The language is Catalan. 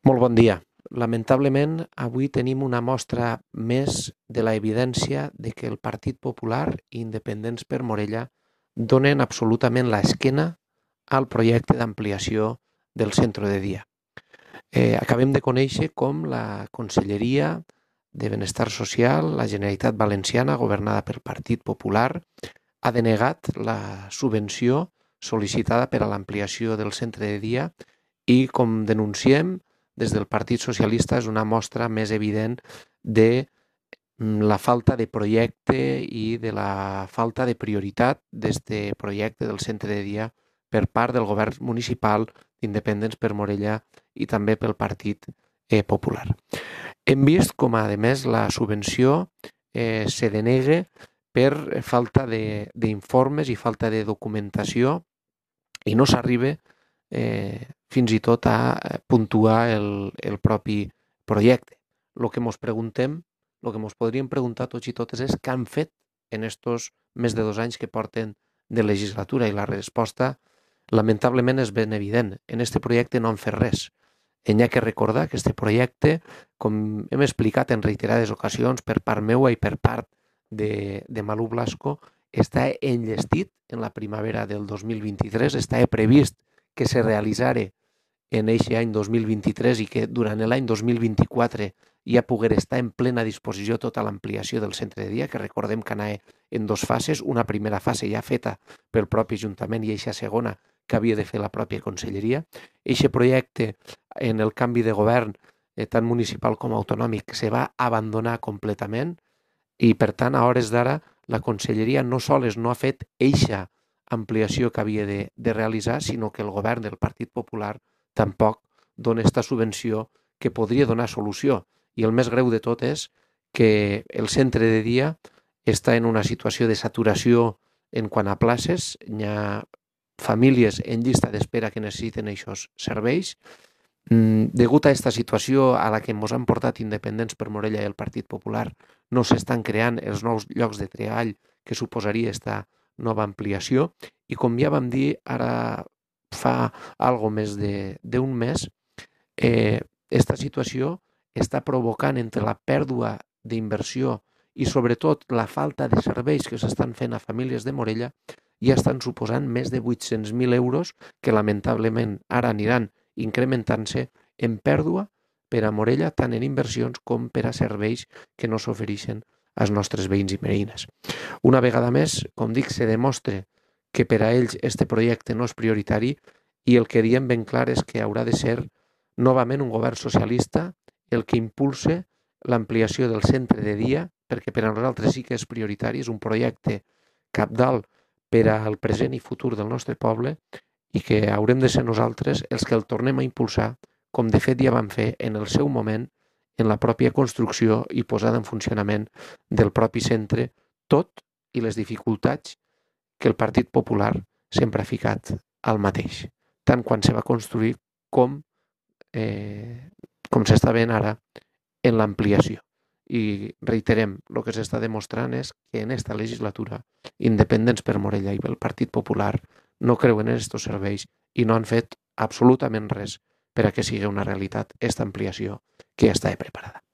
Molt bon dia. Lamentablement, avui tenim una mostra més de la evidència de que el Partit Popular i Independents per Morella donen absolutament l'esquena al projecte d'ampliació del centre de dia. Acabem de conèixer com la Conselleria de Benestar Social, la Generalitat Valenciana, governada pel Partit Popular, ha denegat la subvenció sol·licitada per a l'ampliació del centre de dia i, com denunciem, des del Partit Socialista és una mostra més evident de la falta de projecte i de la falta de prioritat d'aquest projecte del centre de dia per part del govern municipal d'Independents per Morella i també pel Partit Popular. Hem vist com, a més, la subvenció se denega per falta d'informes i falta de documentació i no s'arriba fins i tot a puntuar el propi projecte. El que ens preguntem, el que ens podríem preguntar tots i totes és què han fet en estos més de 2 anys que porten de legislatura, i la resposta lamentablement és ben evident. En aquest projecte no han fet res. Hi ha que recordar que aquest projecte, com hem explicat en reiterades ocasions per part meua i per part de Malú Blasco, està enllestit en la primavera del 2023, està previst que se realitzara en aquest any 2023 i que durant l'any 2024 ja pogués estar en plena disposició tota l'ampliació del centre de dia, que recordem que anava en 2 fases, una primera fase ja feta pel propi Ajuntament i aquesta segona que havia de fer la pròpia Conselleria. Aquest projecte, en el canvi de govern, tant municipal com autonòmic, se va abandonar completament i, per tant, a hores d'ara, la Conselleria no sols no ha fet eixa ampliació que havia de realitzar, sinó que el govern del Partit Popular tampoc dona aquesta subvenció que podria donar solució. I el més greu de tot és que el centre de dia està en una situació de saturació en quant a places. Hi ha famílies en llista d'espera que necessiten aquests serveis. Degut a aquesta situació a la que ens han portat Independents per Morella i el Partit Popular, no s'estan creant els nous llocs de treball que suposaria aquesta nova ampliació, i com ja vam dir ara fa algo més d'un mes, aquesta situació està provocant entre la pèrdua d'inversió i sobretot la falta de serveis que s'estan fent a famílies de Morella, ja estan suposant més de 800.000 euros que lamentablement ara aniran incrementant-se en pèrdua per a Morella, tant en inversions com per a serveis que no s'ofereixen als nostres veïns i veïnes. Una vegada més, com dic, se demostra que per a ells aquest projecte no és prioritari, i el que diem ben clar és que haurà de ser novament un govern socialista el que impulse l'ampliació del centre de dia, perquè per a nosaltres sí que és prioritari, és un projecte cabdal per al present i futur del nostre poble, i que haurem de ser nosaltres els que el tornem a impulsar, com de fet ja vam fer en el seu moment en la pròpia construcció i posada en funcionament del propi centre, tot i les dificultats que el Partit Popular sempre ha ficat al mateix, tant quan se va construir com s'està veient ara en l'ampliació. I reiterem, el que s'està demostrant és que en aquesta legislatura Independents per Morella i el Partit Popular no creuen en aquests serveis i no han fet absolutament res per a que sigui una realitat aquesta ampliació que ja està preparada.